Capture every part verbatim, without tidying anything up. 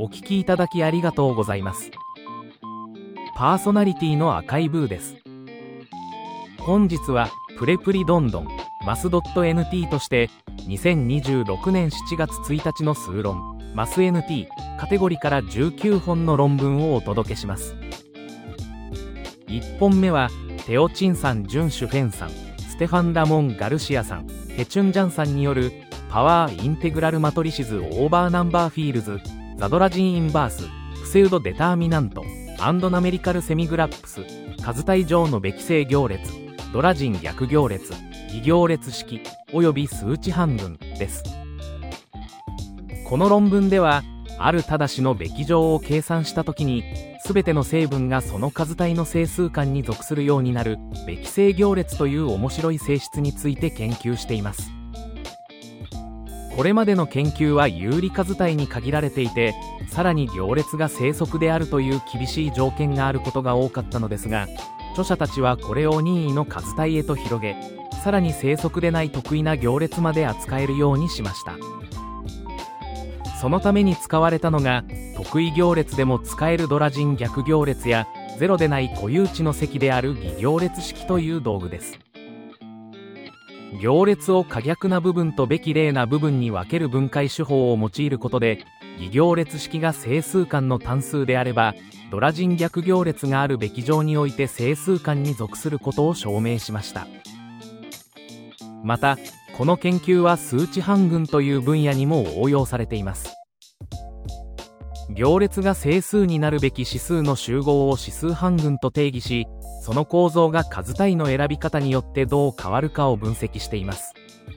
聞きいただきありがとうございます。パーソナリティの赤いブーです。本日はプレプリどんどんマス .nt としてにせんにじゅうろくねんしちがつついたちの数論マス エヌティー カテゴリからじゅうきゅうほんの論文をお届けします。いっぽんめはテオチンさん、ジュン・シュフェンさん、ステファン・ラモン・ガルシアさん、ヘチュン・ジャンさんによるパワー・インテグラル・マトリシズ・オーバー・ナンバー・フィールズ、ザドラジン・インバース、プセウド・デターミナント、アンド・ナメリカル・セミグラップス、数体上のべき正行列、ドラジン逆行列、偽行列式および数値半分です。この論文では、あるただしのべき乗を計算したときに、すべての成分がその数体の整数間に属するようになるべき正行列という面白い性質について研究しています。これまでの研究は有理数体に限られていて、さらに行列が正則であるという厳しい条件があることが多かったのですが、著者たちはこれを任意の数体へと広げ、さらに正則でない特異な行列まで扱えるようにしました。そのために使われたのが、特異行列でも使えるドラジン逆行列やゼロでない固有値の積である偽行列式という道具です。行列を可逆な部分とべき例な部分に分ける分解手法を用いることで、偽行列式が整数間の単数であれば、ドラジン逆行列があるべき乗において整数間に属することを証明しました。また、この研究は数値半群という分野にも応用されています。行列が整数になるべき指数の集合を指数半群と定義し、その構造が数体の選び方によってどう変わるかを分析しています。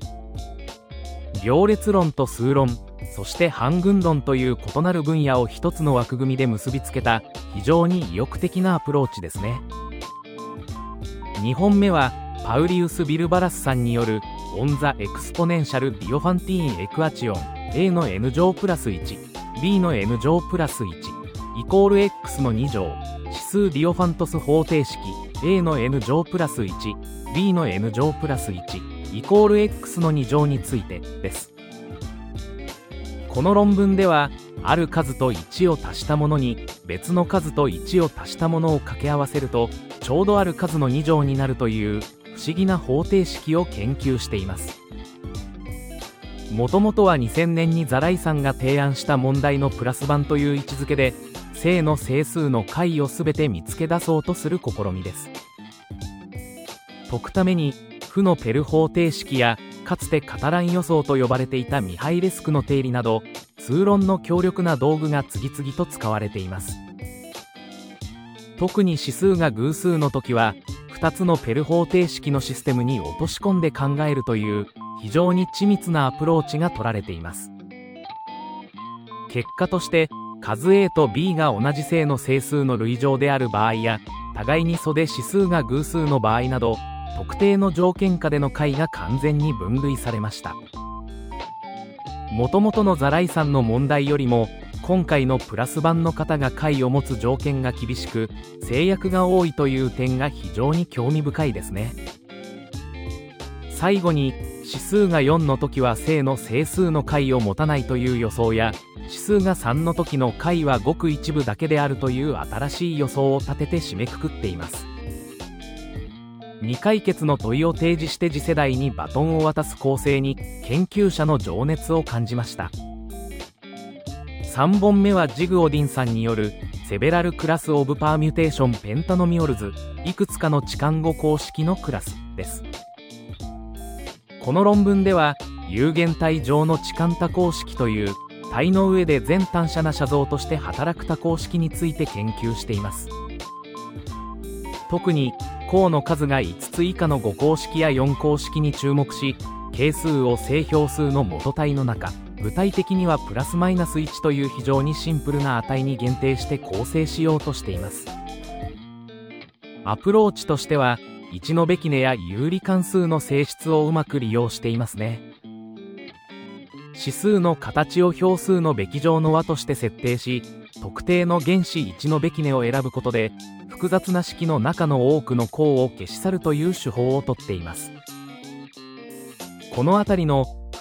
行列論と数論、そして半群論という異なる分野を一つの枠組みで結びつけた非常に意欲的なアプローチですね。にほんめはパウリウス・ビルバラスさんによるオン・ザ・エクスポネンシャル・ディオファンティーン・エクアチオン A の N 乗プラスいち、B の N 乗プラスいちイコール X のに乗指数ディオファントス方程式 A の N 乗プラスいち、B の N 乗プラスいちイコール X のに乗についてです。この論文では、ある数といちを足したものに別の数といちを足したものを掛け合わせるとちょうどある数のに乗になるという不思議な方程式を研究しています。もともとはにせんねんにザライさんが提案した問題のプラス版という位置づけで、正の整数の解をすべて見つけ出そうとする試みです。解くために負のペル方程式やかつてカタラン予想と呼ばれていたミハイレスクの定理など数論の強力な道具が次々と使われています。特に指数が偶数の時はふたつのペル方程式のシステムに落とし込んで考えるという非常に緻密なアプローチが取られています。結果として数 A と B が同じ正の整数の類乗である場合や互いに素で指数が偶数の場合など特定の条件下での解が完全に分類されました。もともとのザライさんの問題よりも今回のプラス版の型が解を持つ条件が厳しく制約が多いという点が非常に興味深いですね。最後に指数がよんの時は正の整数の解を持たないという予想や指数がさんの時の解はごく一部だけであるという新しい予想を立てて締めくくっています。未解決の問いを提示して次世代にバトンを渡す構成に研究者の情熱を感じました。さんぼんめはジグオディンさんによるセベラルクラスオブパーミュテーションペンタノミオルズいくつかの置換語公式のクラスです。この論文では有限体上の置換多項式という体の上で全単車な写像として働く多項式について研究しています。特に項の数がいつつ以下のご項式やよん項式に注目し、係数を正標数の元体の中、具体的にはプラスマイナスいちという非常にシンプルな値に限定して構成しようとしています。アプローチとしてはいちのべき値や有理関数の性質をうまく利用していますね。指数の形を表数のべき乗の和として設定し、特定の原子いちのべき値を選ぶことで複雑な式の中の多くの項を消し去るという手法をとっています。このあたりの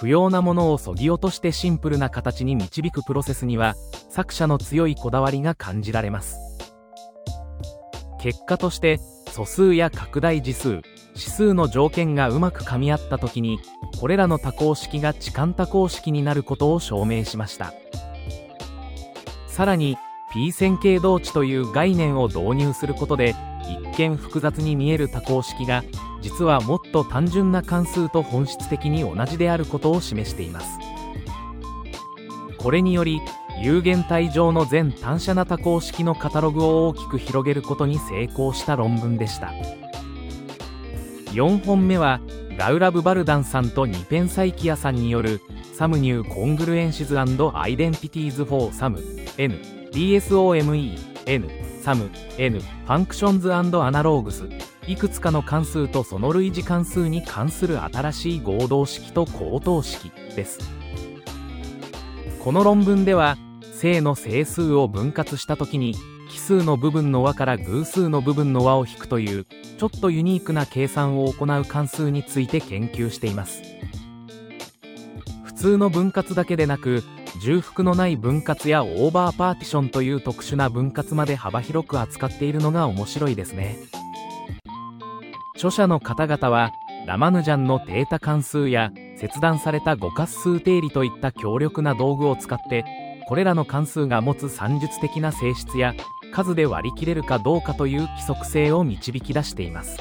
不要なものを削ぎ落としてシンプルな形に導くプロセスには作者の強いこだわりが感じられます。結果として素数や拡大次数、指数の条件がうまく噛み合った時にこれらの多項式が置換多項式になることを証明しました。さらに P 線形同値という概念を導入することで一見複雑に見える多項式が実はもっと単純な関数と本質的に同じであることを示しています。これにより有限体上の全単写な多項式のカタログを大きく広げることに成功した論文でした。よんほんめはガウラブ・バルダンさんとニペンサイキアさんによる Some New Congruences and Identities for Some N DSOME N Some N Functions and Analogues いくつかの関数とその類似関数に関する新しい合同式と口頭式です。この論文では正の整数を分割したときに奇数の部分の和から偶数の部分の和を引くというちょっとユニークな計算を行う関数について研究しています。普通の分割だけでなく重複のない分割やオーバーパーティションという特殊な分割まで幅広く扱っているのが面白いですね。著者の方々はラマヌジャンのデータ関数や切断された五括数定理といった強力な道具を使ってこれらの関数が持つ算術的な性質や数で割り切れるかどうかという規則性を導き出しています。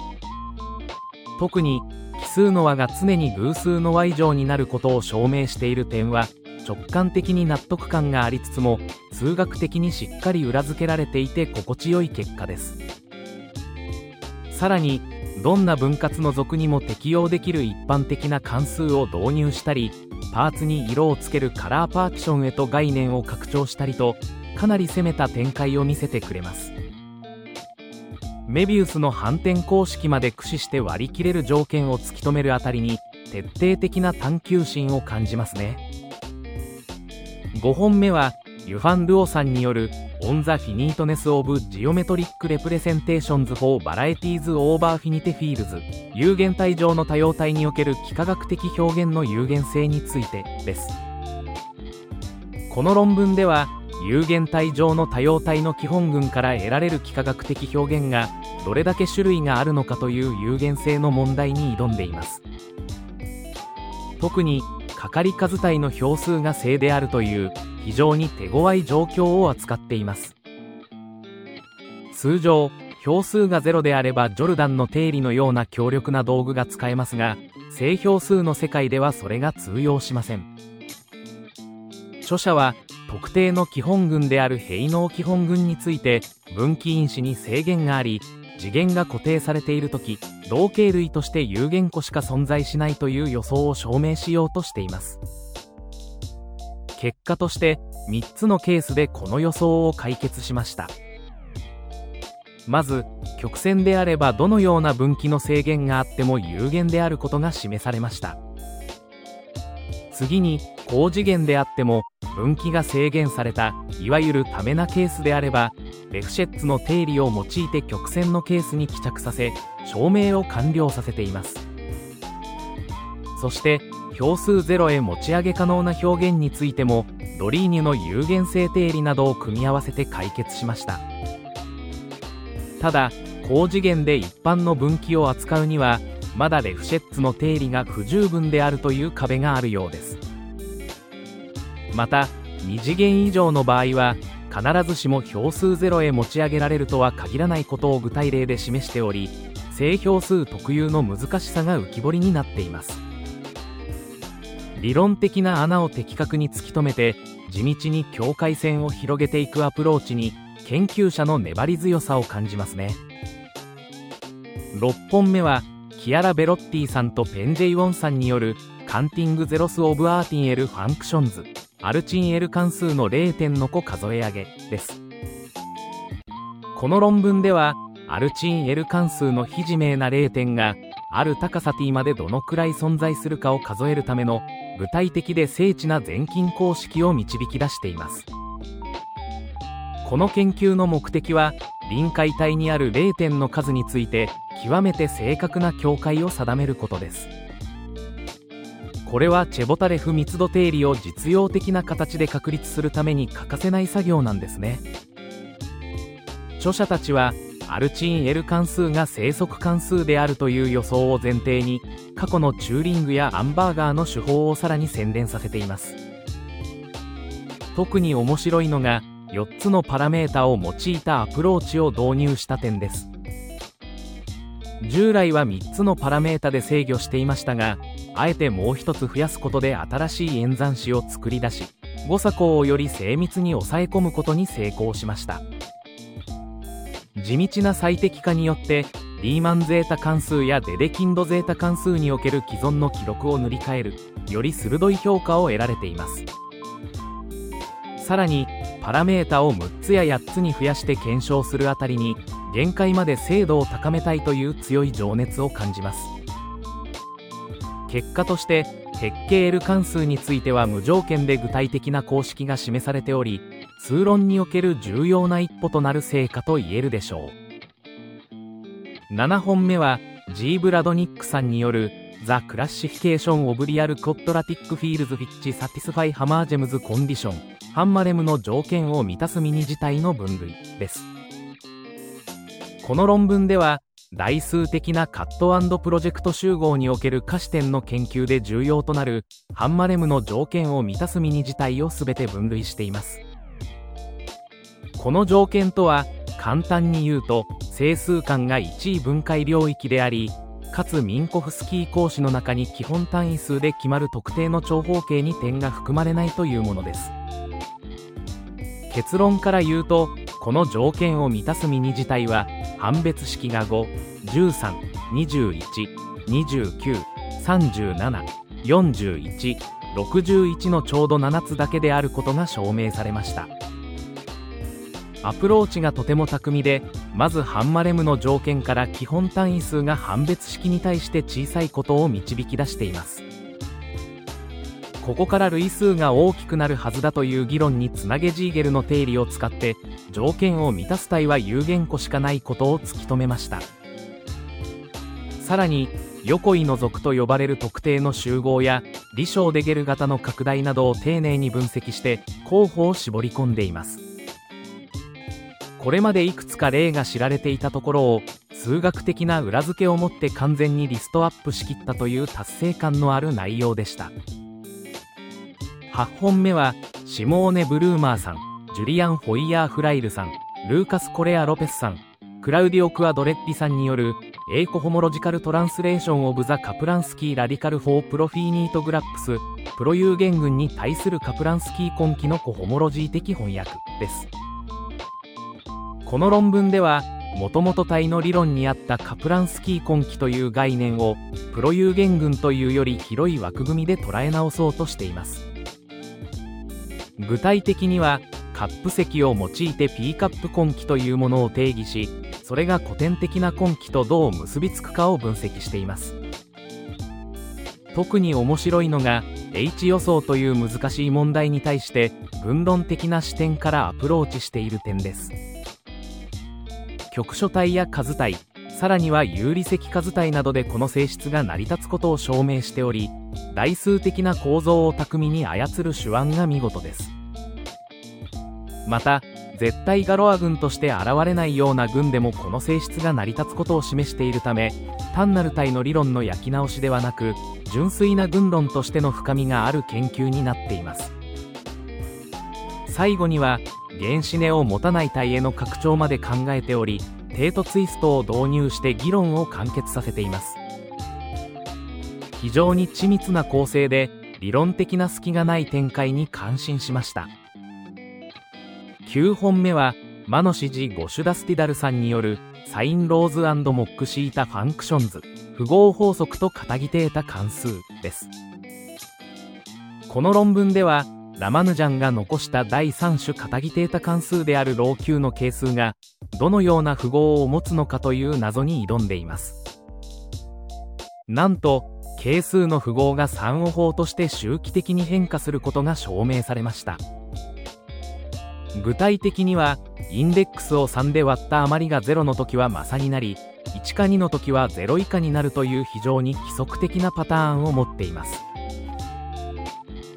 特に奇数の和が常に偶数の和以上になることを証明している点は直感的に納得感がありつつも数学的にしっかり裏付けられていて心地よい結果です。さらにどんな分割の属にも適用できる一般的な関数を導入したりパーツに色をつけるカラーパーティションへと概念を拡張したりとかなり攻めた展開を見せてくれます。メビウスの反転公式まで駆使して割り切れる条件を突き止めるあたりに徹底的な探求心を感じますね。ごほんめはユファン・ルオさんによる On the Finiteness of Geometric Representations for Varieties over Finite Fields 有限体上の多様体における幾何学的表現の有限性についてです。この論文では有限体上の多様体の基本群から得られる幾何学的表現がどれだけ種類があるのかという有限性の問題に挑んでいます。特に係数体の票数が正であるという非常に手強い状況を扱っています。通常票数がゼロであればジョルダンの定理のような強力な道具が使えますが正票数の世界ではそれが通用しません。著者は特定の基本群である平能基本群について分岐因子に制限があり次元が固定されているとき同型類として有限個しか存在しないという予想を証明しようとしています。結果としてみっつのケースでこの予想を解決しました。まず曲線であればどのような分岐の制限があっても有限であることが示されました。次に高次元であっても分岐が制限されたいわゆるタメなケースであればレフシェッツの定理を用いて曲線のケースに帰着させ証明を完了させています。そして票数ゼロへ持ち上げ可能な表現についてもドリーニュの有限性定理などを組み合わせて解決しました。ただ高次元で一般の分岐を扱うにはまだレフシェッツの定理が不十分であるという壁があるようです。またに次元以上の場合は必ずしも票数ゼロへ持ち上げられるとは限らないことを具体例で示しており正票数特有の難しさが浮き彫りになっています。理論的な穴を的確に突き止めて地道に境界線を広げていくアプローチに研究者の粘り強さを感じますね。ろっぽんめはキアラ・ベロッティさんとペンジェイ・ウォンさんによるカンティング・ゼロス・オブ・アーティン・エル・ファンクションズアルチン L 関数のれいてんの個数え上げです。この論文ではアルチン L 関数の非自明なれいてんがある高さ t までどのくらい存在するかを数えるための具体的で精緻な全近公式を導き出しています。この研究の目的は臨界体にあるれいてんの数について極めて正確な境界を定めることです。 これはチェボタレフ密度定理を実用的な形で確立するために欠かせない作業なんですね。著者たちはアルチン L 関数が生息関数であるという予想を前提に、過去のチューリングやアンバーガーの手法をさらに洗練させています。特に面白いのがよっつのパラメータを用いたアプローチを導入した点です。従来はみっつのパラメータで制御していましたが、あえてもうひとつ増やすことで新しい演算子を作り出し、誤差項をより精密に抑え込むことに成功しました。地道な最適化によってリーマンゼータ関数やデデキンドゼータ関数における既存の記録を塗り替える、より鋭い評価を得られています。さらにパラメータをむっつややっつに増やして検証するあたりに、限界まで精度を高めたいという強い情熱を感じます。結果として鉄形 L 関数については無条件で具体的な公式が示されており、通論における重要な一歩となる成果と言えるでしょう。ななほんめは G ブラドニックさんによる The Classification of Real Quadratic Fields Which Satisfy Hammergems Condition ハンマレムの条件を満たすミニ自体の分類です。この論文では代数的なカット&プロジェクト集合における可視点の研究で重要となるハンマレムの条件を満たすミニ自体を全て分類しています。この条件とは簡単に言うと、整数間が一位分解領域であり、かつミンコフスキー公式の中に基本単位数で決まる特定の長方形に点が含まれないというものです。結論から言うと、この条件を満たすミニ自体は判別式がご、じゅうさん、にじゅういち、にじゅうきゅう、さんじゅうなな、よんじゅういち、ろくじゅういちのちょうどななつだけであることが証明されました。アプローチがとても巧みで、まずハンマレムの条件から基本単位数が判別式に対して小さいことを導き出しています。ここから類数が大きくなるはずだという議論につなげジーゲルの定理を使って条件を満たす体は有限個しかないことを突き止めました。さらに横井の属と呼ばれる特定の集合やリショーデゲル型の拡大などを丁寧に分析して候補を絞り込んでいます。これまでいくつか例が知られていたところを数学的な裏付けをもって完全にリストアップしきったという達成感のある内容でした。はちほんめはシモーネ・ブルーマーさん、ジュリアン・フォイヤー・フライルさん、ルーカス・コレア・ロペスさん、クラウディオ・クアドレッリさんによるエーコホモロジカルトランスレーション・オブ・ザ・カプランスキー・ラディカル・フォー・プロフィーニート・グラップス、プロ有限群に対するカプランスキー根気のコホモロジー的翻訳です。この論文ではもともと体の理論にあったカプランスキー根気という概念をプロ有限群というより広い枠組みで捉え直そうとしています。具体的にはカップ積を用いて P カップ根気というものを定義し、それが古典的な根気とどう結びつくかを分析しています。特に面白いのが H 予想という難しい問題に対して分論的な視点からアプローチしている点です。局所体や数体、さらには有理積数体などでこの性質が成り立つことを証明しており、代数的な構造を巧みに操る手腕が見事です。また絶対ガロア群として現れないような群でもこの性質が成り立つことを示しているため、単なる体の理論の焼き直しではなく純粋な群論としての深みがある研究になっています。最後には原子根を持たない体への拡張まで考えており、テートツイストを導入して議論を完結させています。非常に緻密な構成で理論的な隙がない展開に感心しました。きゅうほんめは魔の指示ゴシュダスティダルさんによるサインローズ&モックシータファンクションズ符号法則と片義テータ関数です。この論文ではラマヌジャンが残しただいさん種片義テータ関数であるロー級の係数がどのような符号を持つのかという謎に挑んでいます。なんと係数の符号が三応法として周期的に変化することが証明されました。具体的にはインデックスをさんで割った余りがゼロの時はマサになり、いちかにの時はゼロ以下になるという非常に規則的なパターンを持っています。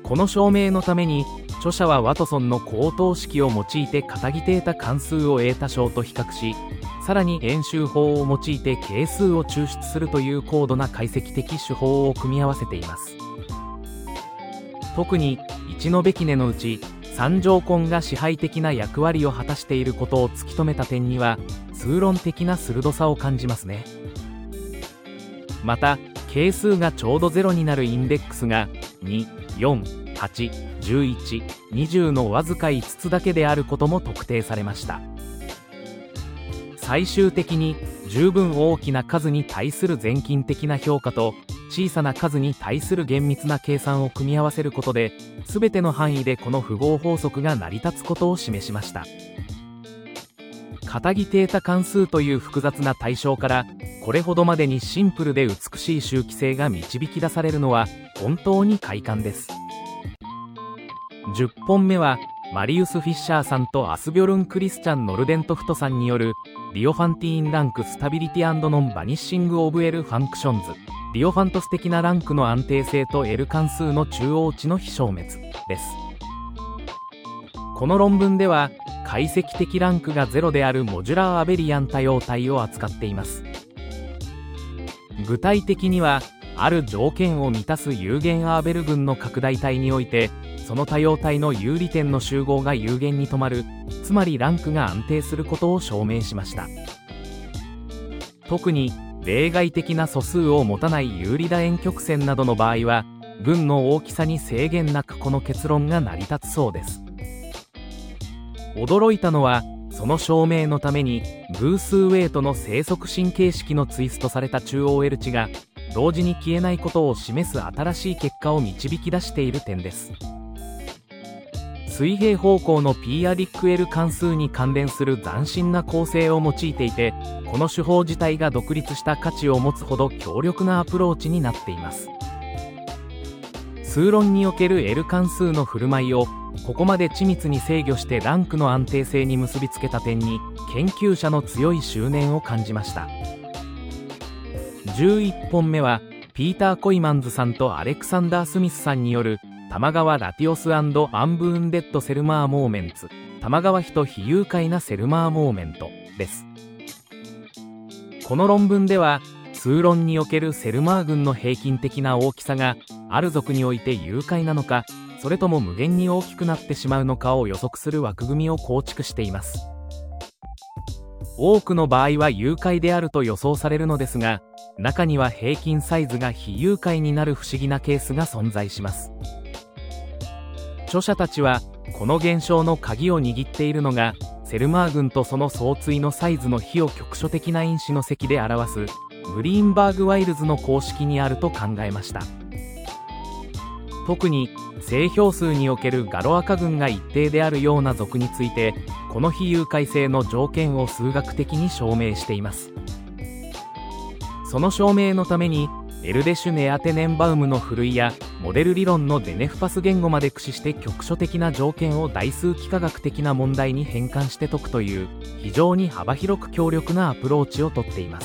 この証明のために著者はワトソンの高等式を用いて片義データ関数を得た証と比較し、さらに演習法を用いて係数を抽出するという高度な解析的手法を組み合わせています。特にいちのべきねのうちさん乗根が支配的な役割を果たしていることを突き止めた点には数論的な鋭さを感じますね。また係数がちょうどゼロになるインデックスがに、よん、はち、じゅういち、にじゅうのわずかいつつだけであることも特定されました。最終的に十分大きな数に対する全近的な評価と小さな数に対する厳密な計算を組み合わせることで、全ての範囲でこの符号法則が成り立つことを示しました。片義データ関数という複雑な対象からこれほどまでにシンプルで美しい周期性が導き出されるのは本当に快感です。じゅっぽんめはマリウス・フィッシャーさんとアスビョルン・クリスチャン・ノルデントフトさんによるディオファンティーン・ランク・スタビリティ&ノン・バニッシング・オブ・エル・ファンクションズ、ディオファントス的なランクの安定性と L 関数の中央値の非消滅です。この論文では解析的ランクがゼロであるモジュラーアベリアン多様体を扱っています。具体的にはある条件を満たす有限アーベル群の拡大体においてその多様体の有利点の集合が有限に止まる、つまりランクが安定することを証明しました。特に例外的な素数を持たない有利楕円曲線などの場合は群の大きさに制限なくこの結論が成り立つそうです。驚いたのはその証明のために偶数ウェイトの生息神経式のツイストされた中央 L 値が同時に消えないことを示す新しい結果を導き出している点です。水平方向のピーアディック L 関数に関連する斬新な構成を用いていて、この手法自体が独立した価値を持つほど強力なアプローチになっています。数論における L 関数の振る舞いをここまで緻密に制御してランクの安定性に結びつけた点に研究者の強い執念を感じました。じゅういっぽんめはピーター・コイマンズさんとアレクサンダー・スミスさんによる玉川ラティオス&アンブーンデッド・セルマー・モーメンツ、玉川比と非有解なセルマー・モーメントです。この論文では数論におけるセルマー群の平均的な大きさがある属において有解なのか、それとも無限に大きくなってしまうのかを予測する枠組みを構築しています。多くの場合は有解であると予想されるのですが、中には平均サイズが非有解になる不思議なケースが存在します。著者たちはこの現象の鍵を握っているのがセルマー群とその相対のサイズの比を局所的な因子の積で表すグリーンバーグ・ワイルズの公式にあると考えました。特に正標数におけるガロアカ群が一定であるような属についてこの非有解性の条件を数学的に証明しています。その証明のためにエルデシュネアテネンバウムのふるいやモデル理論のデネフパス言語まで駆使して局所的な条件を代数幾何学的な問題に変換して解くという非常に幅広く強力なアプローチをとっています。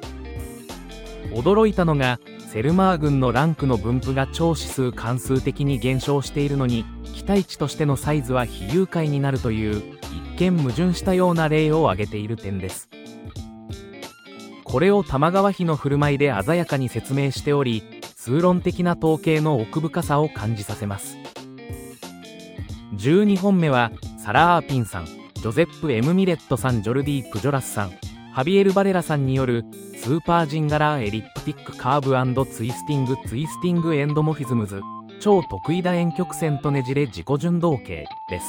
驚いたのがセルマー群のランクの分布が超指数関数的に減少しているのに期待値としてのサイズは非有解になるという一見矛盾したような例を挙げている点です。これを玉川比の振る舞いで鮮やかに説明しており、数論的な統計の奥深さを感じさせます。じゅうにほんめはサラ・アーピンさん、ジョゼップ・エム・ミレットさん、ジョルディ・プジョラスさん、ハビエル・バレラさんによるスーパージンガラー・エリプティック・カーブ&ツイスティング・ツイスティング・エンドモフィズムズ、超特異楕円曲線とねじれ自己順動形です。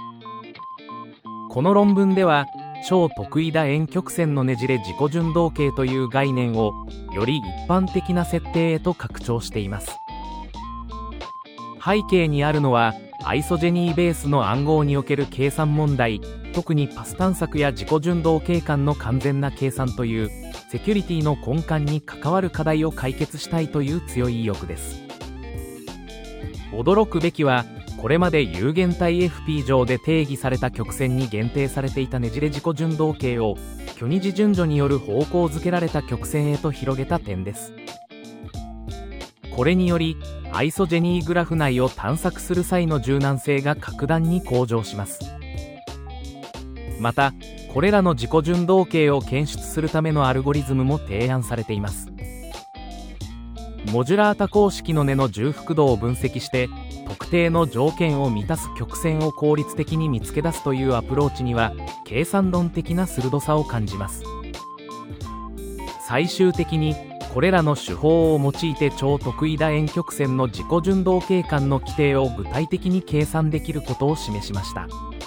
この論文では超特異楕円曲線のねじれ自己順動形という概念をより一般的な設定へと拡張しています。背景にあるのはアイソジェニーベースの暗号における計算問題、特にパス探索や自己順動形間の完全な計算というセキュリティの根幹に関わる課題を解決したいという強い意欲です。驚くべきはこれまで有限体 エフピー 上で定義された曲線に限定されていたねじれ自己順動形を虚二次順序による方向づけられた曲線へと広げた点です。 これによりアイソジェニーグラフ内を探索する際の柔軟性が格段に向上します。またこれらの自己順動径を検出するためのアルゴリズムも提案されています。モジュラー多項式の根の重複度を分析して特定の条件を満たす曲線を効率的に見つけ出すというアプローチには計算論的な鋭さを感じます。最終的にこれらの手法を用いて超特異楕円曲線の自己順動径間の規定を具体的に計算できることを示しました。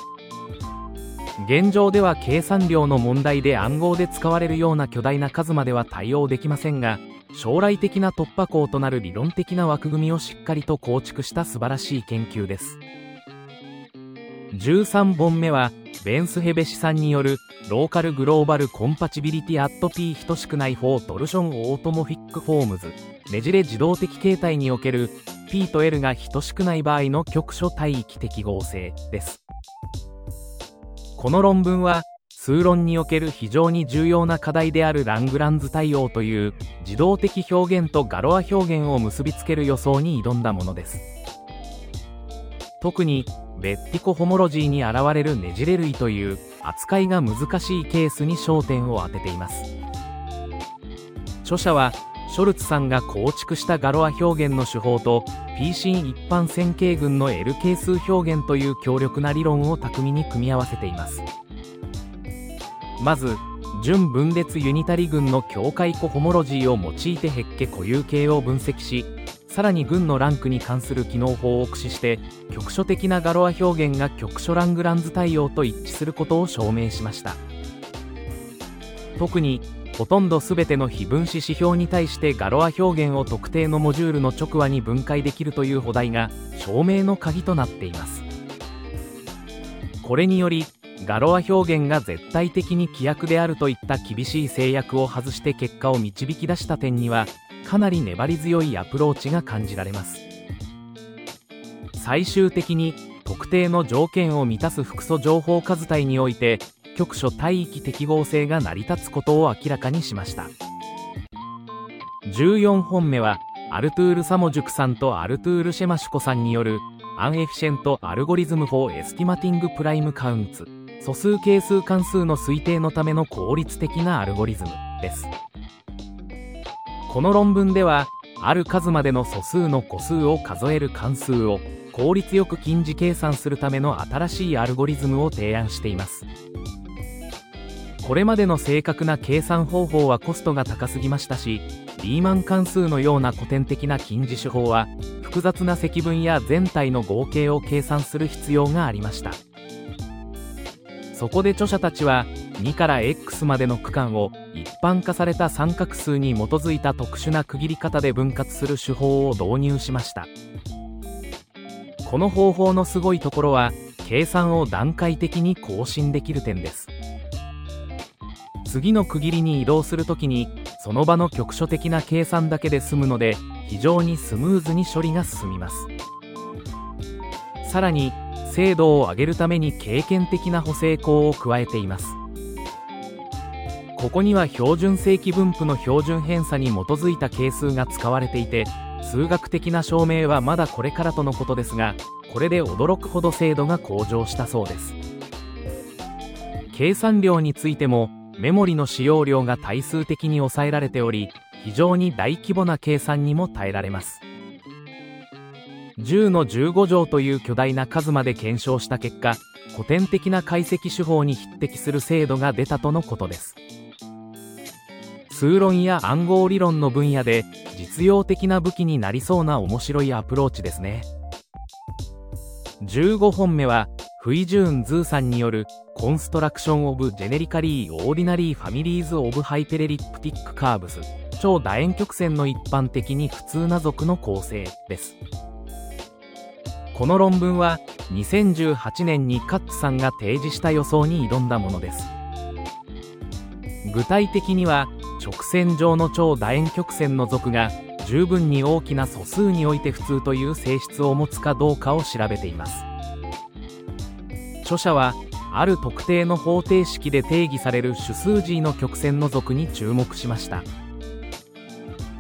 現状では計算量の問題で暗号で使われるような巨大な数までは対応できませんが、将来的な突破口となる理論的な枠組みをしっかりと構築した素晴らしい研究です。じゅうさんぼんめはベンスヘベシさんによるローカルグローバルコンパチビリティアット P 等しくないフォートルションオートモフィックフォームズねじれ自動的形態における P と L が等しくない場合の局所帯域適合性です。この論文は数論における非常に重要な課題であるラングランズ対応という自動的表現とガロア表現を結びつける予想に挑んだものです。特にベッティコホモロジーに現れるねじれ類という扱いが難しいケースに焦点を当てています。著者はショルツさんが構築したガロア表現の手法と P 進一般線形群の L 係数表現という強力な理論を巧みに組み合わせています。まず準分裂ユニタリ群の境界コホモロジーを用いてヘッケ固有形を分析し、さらに群のランクに関する機能法を駆使して局所的なガロア表現が局所ラングランズ対応と一致することを証明しました。特にほとんど全ての非分子指標に対してガロア表現を特定のモジュールの直和に分解できるという補題が証明の鍵となっています。これによりガロア表現が絶対的に規約であるといった厳しい制約を外して結果を導き出した点にはかなり粘り強いアプローチが感じられます。最終的に特定の条件を満たす複素情報数体において局所帯域適合性が成り立つことを明らかにしました。じゅうよんほんめはアルトゥール・サモジュクさんとアルトゥール・シェマシュコさんによるアンエフィシェント・アルゴリズム・フォー・エスティマティング・プライム・カウンツ素数係数関数の推定のための効率的なアルゴリズムです。この論文ではある数までの素数の個数を数える関数を効率よく近似計算するための新しいアルゴリズムを提案しています。これまでの正確な計算方法はコストが高すぎましたし、リーマン関数のような古典的な近似手法は複雑な積分や全体の合計を計算する必要がありました。そこで著者たちはにから X までの区間を一般化された三角数に基づいた特殊な区切り方で分割する手法を導入しました。この方法のすごいところは計算を段階的に更新できる点です。次の区切りに移動するときにその場の局所的な計算だけで済むので非常にスムーズに処理が進みます。さらに精度を上げるために経験的な補正項を加えています。ここには標準正規分布の標準偏差に基づいた係数が使われていて、数学的な証明はまだこれからとのことですが、これで驚くほど精度が向上したそうです。計算量についてもメモリの使用量が対数的に抑えられており、非常に大規模な計算にも耐えられます。じゅうのじゅうご乗という巨大な数まで検証した結果、古典的な解析手法に匹敵する精度が出たとのことです。数論や暗号理論の分野で実用的な武器になりそうな面白いアプローチですね。じゅうごほんめはフイ・ジューン・ズーさんによるコンストラクション・オブ・ジェネリカリー・オーディナリー・ファミリーズ・オブ・ハイペレリプティック・カーブス超楕円曲線の一般的に普通な属の構成です。この論文はにせんじゅうはちねんにカッツさんが提示した予想に挑んだものです。具体的には直線上の超楕円曲線の属が十分に大きな素数において普通という性質を持つかどうかを調べています。著者はある特定の方程式で定義される主数 G の曲線の属に注目しました。普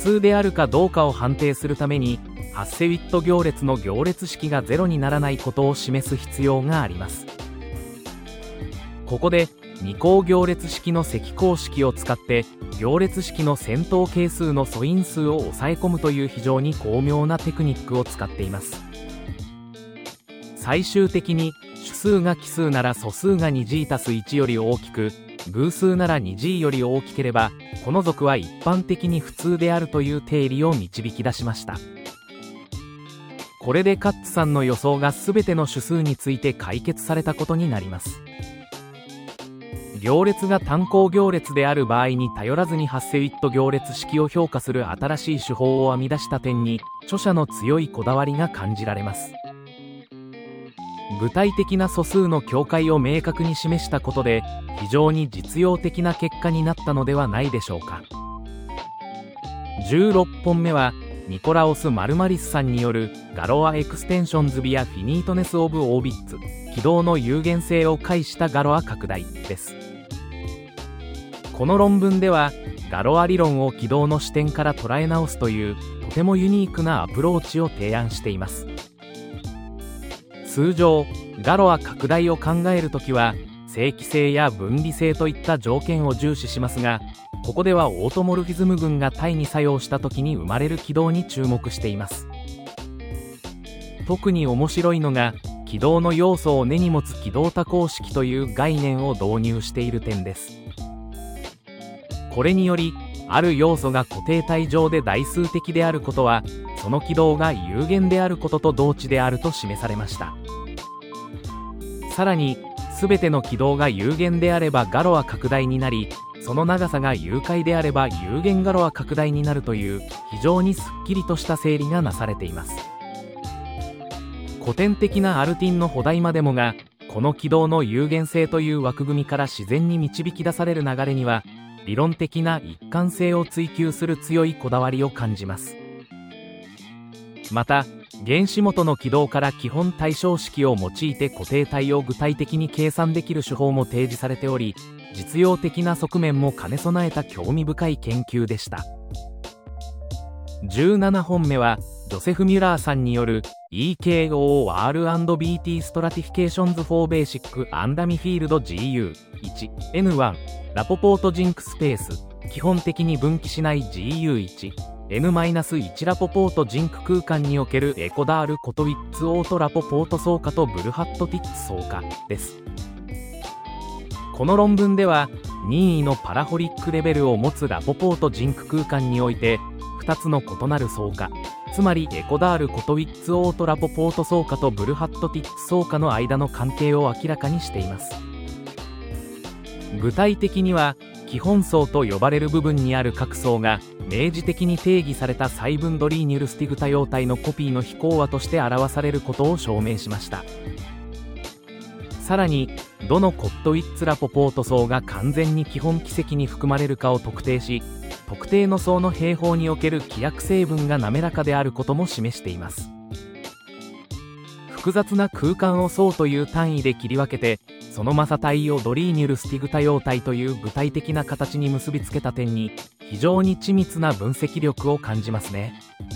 数であるかどうかを判定するためにハッセウィット行列の行列式がゼロにならないことを示す必要があります。ここで二項行列式の積項式を使って行列式の先頭係数の素因数を抑え込むという非常に巧妙なテクニックを使っています。最終的に主数が奇数なら素数が にジー たすいちより大きく、偶数なら にジー より大きければこの属は一般的に普通であるという定理を導き出しました。これでカッツさんの予想が全ての主数について解決されたことになります。行列が単項行列である場合に頼らずにハッセウィット行列式を評価する新しい手法を編み出した点に著者の強いこだわりが感じられます。具体的な素数の境界を明確に示したことで非常に実用的な結果になったのではないでしょうか。じゅうろっぽんめはニコラオス・マルマリスさんによるガロア・エクステンションズ・ビア・フィニートネス・オブ・オービッツ軌道の有限性を介したガロア拡大です。この論文ではガロア理論を軌道の視点から捉え直すというとてもユニークなアプローチを提案しています。通常ガロア拡大を考えるときは正規性や分離性といった条件を重視しますが、ここではオートモルフィズム群が対に作用したときに生まれる軌道に注目しています。特に面白いのが軌道の要素を根に持つ軌道多項式という概念を導入している点です。これによりある要素が固定体上で代数的であることはその軌道が有限であることと同値であると示されました。さらに全ての軌道が有限であればガロア拡大になり、その長さが有解であれば有限ガロア拡大になるという非常にすっきりとした整理がなされています。古典的なアルティンの補題までもがこの軌道の有限性という枠組みから自然に導き出される流れには理論的な一貫性を追求する強いこだわりを感じます。また原子元の軌道から基本対称式を用いて固定体を具体的に計算できる手法も提示されており、実用的な側面も兼ね備えた興味深い研究でした。じゅうななほんめはジョセフ・ミュラーさんによる イーケーオーアールアンドビーティー Stratifications for Basic and Field ジーユーいちエヌワン ラポポートジンクスペース基本的に分岐しない ジーユーいちエヌワン ラポポートジンク空間におけるエコダール・コトウィッツ・オート・ラポポート相加とブルハット・ティッツ相加です。この論文では任意のパラホリックレベルを持つラポポートジンク空間においてふたつの異なる相加、つまりエコダール・コトウィッツ・オート・ラポポート相加とブルハット・ティッツ相加の間の関係を明らかにしています。具体的には基本層と呼ばれる部分にある各層が明示的に定義された細分ドリーニュルスティグ多様体のコピーの非項和として表されることを証明しました。さらにどのコットウィッツラポポート層が完全に基本奇跡に含まれるかを特定し、特定の層の平方における規約成分が滑らかであることも示しています。複雑な空間を層という単位で切り分けてそのマサ体をドリーニュルスティグ多様体という具体的な形に結びつけた点に非常に緻密な分析力を感じますね。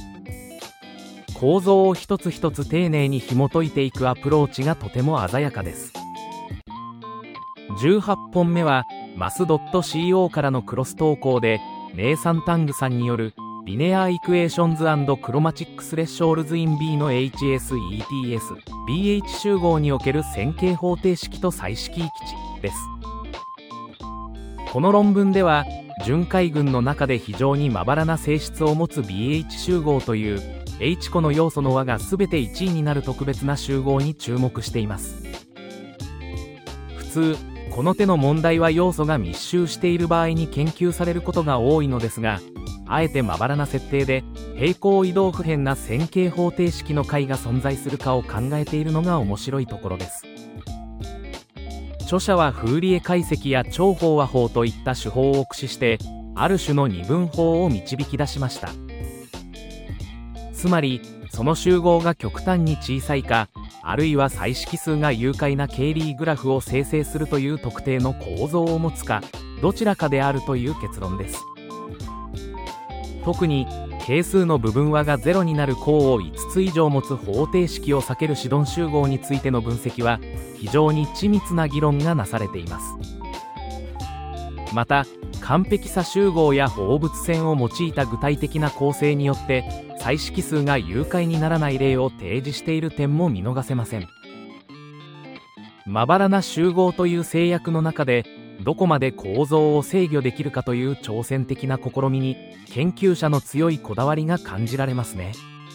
構造を一つ一つ丁寧に紐解いていくアプローチがとても鮮やかです。じゅうはっぽんめはマス .co からのクロス投稿でネイサン・タングさんによるリネアイクエーションズ&クロマチックスレッショールズイン B の エイチエスイーティーエスビーエイチ 集合における線形方程式と再式域値です。この論文では巡回群の中で非常にまばらな性質を持つ ビーエイチ 集合という H 個の要素の和が全ていちいになる特別な集合に注目しています。普通この手の問題は要素が密集している場合に研究されることが多いのですが、あえてまばらな設定で平行移動不変な線形方程式の解が存在するかを考えているのが面白いところです。著者はフーリエ解析や超飽和法といった手法を駆使してある種の二分法を導き出しました。つまりその集合が極端に小さいか、あるいは再式数が有解なケイリーグラフを生成するという特定の構造を持つか、どちらかであるという結論です。 特に係数の部分和がゼロになる項をいつつ以上持つ方程式を避けるシドン集合についての分析は非常に緻密な議論がなされています。また完璧さ集合や放物線を用いた具体的な構成によって再式数が誘拐にならない例を提示している点も見逃せません。まばらな集合という制約の中でどこまで構造を制御できるかという挑戦的な試みに研究者の強いこだわりが感じられますね。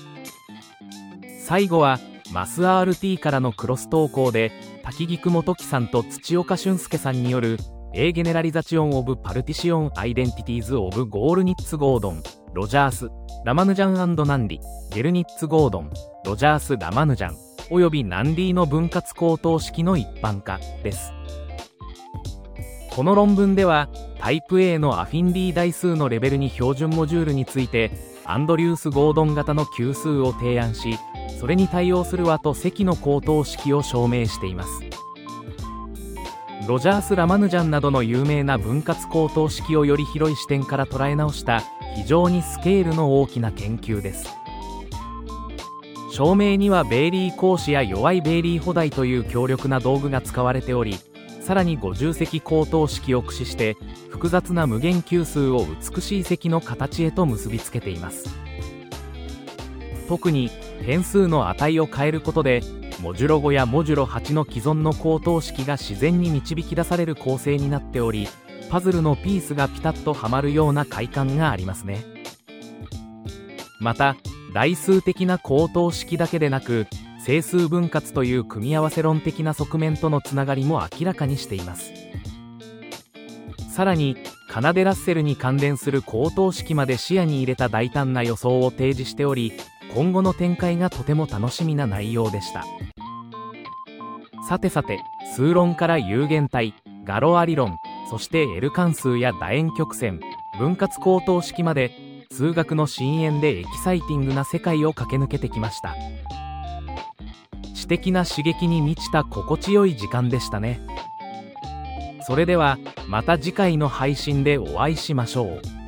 最後はマス アールティー からのクロス投稿で滝菊元樹さんと土岡俊介さんによるA Generalization of Partition Identities of ゴールニッツ・ゴードン、ロジャース、ラマヌジャン&ナンディ、ゲルニッツ・ゴードン、ロジャース・ラマヌジャンおよびナンディの分割高等式の一般化です。この論文ではタイプ A のアフィンディ台数のレベルに標準モジュールについてアンドリュース・ゴードン型の級数を提案し、それに対応する和と積の高等式を証明しています。ロジャース・ラマヌジャンなどの有名な分割高等式をより広い視点から捉え直した非常にスケールの大きな研究です。証明にはベイリー格子や弱いベイリー補題という強力な道具が使われており、さらに五重積高等式を駆使して複雑な無限級数を美しい積の形へと結びつけています。特に変数の値を変えることでモジュロごやモジュロはちの既存の高等式が自然に導き出される構成になっており、パズルのピースがピタッとはまるような快感がありますね。また代数的な高等式だけでなく整数分割という組み合わせ論的な側面とのつながりも明らかにしています。さらにカナデ・ラッセルに関連する高等式まで視野に入れた大胆な予想を提示しており、今後の展開がとても楽しみな内容でした。さてさて、数論から有限体、ガロア理論、そして L 関数や楕円曲線、分割高等式まで数学の深淵でエキサイティングな世界を駆け抜けてきました。知的な刺激に満ちた心地よい時間でしたね。それではまた次回の配信でお会いしましょう。